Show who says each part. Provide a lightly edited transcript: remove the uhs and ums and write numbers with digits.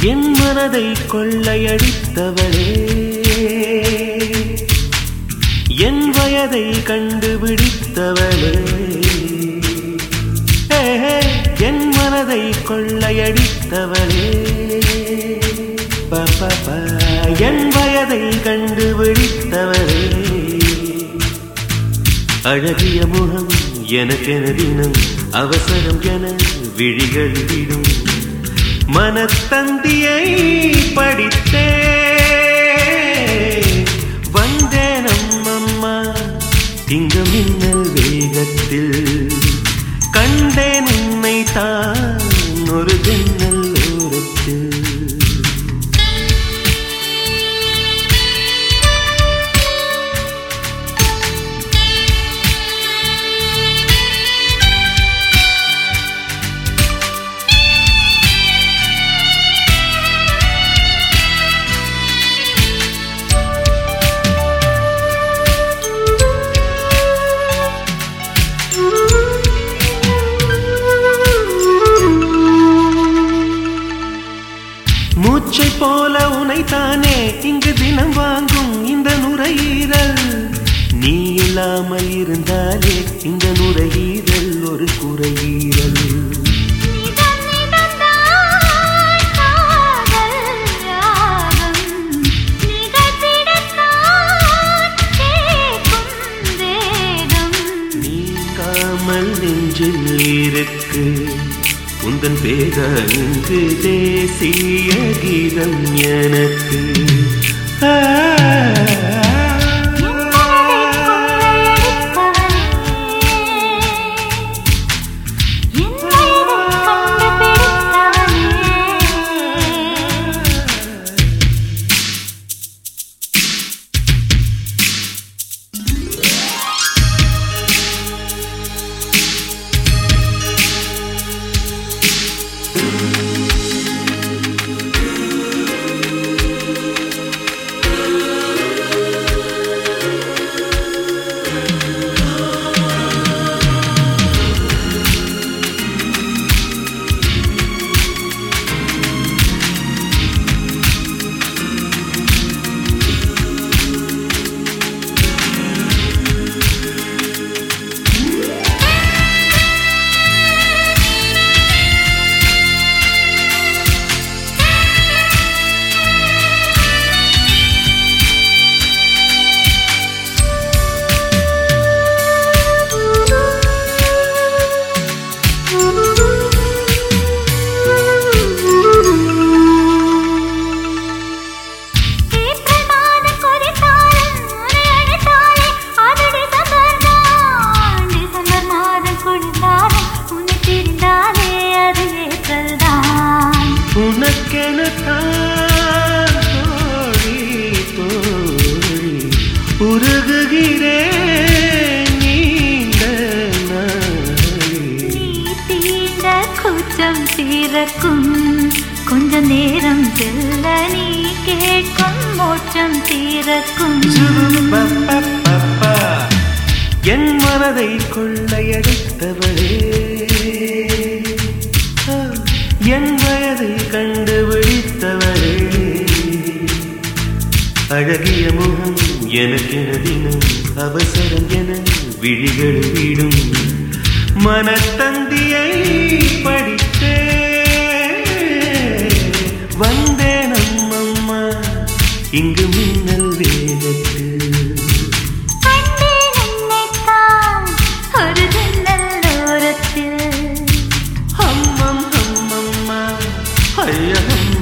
Speaker 1: என் மனதை கொள்ளையடித்தவளே, என் வயதை கண்டுபிடித்தவளே, என் மனதை கொள்ளையடித்தவளே, என் வயதை கண்டுபிடித்தவளே. அழகிய முகம் எனக்கென தினம் அவசரம் என விழிகள் விடும். மனத்தந்தியை படித்தே வந்தேன் அம்மம்மா, இங்கு மின்னல் வேகத்தில் கண்டேன் உன்னை தான் ஒரு ஜன்னல் ஓரத்தில். மூச்சை போல உனைத்தானே இங்கு தினம் வாங்கும் இந்த நுரையீரல். நீ இல்லாமல் இருந்தாலே இந்த நுரையீரல் ஒரு குறையீரல். நீங்காமல் நெஞ்சில் இருக்கு உந்தன் பேரா இங்கு தேசிய கீதம் எனக்கு. உனக்கெனத்தான் தோழி தோழி உருகுகிறேன் நீண்ட நாளி.
Speaker 2: நீ தீண்ட கூச்சம் தீரக்கும் கொஞ்ச நேரம் செல்ல நீ கேட்கும் மோட்சம் தீரக்கும்.
Speaker 1: என் மனதை கொள்ளையடித்தவளே, என் வயதை கண்டுபிடித்தவளே. அழகிய முகம் எனக்கென தினம் அவசரம் என விழிகள் விடும். மனத்தந்தியை படித்தே வந்தேன் அம்மம்மா, இங்கு மின்னல் வேகத்தில்
Speaker 2: ஒரு ஜன்னல் ஓரத்தில்.
Speaker 1: அம்மம் அம்மம்மா ஐயம்.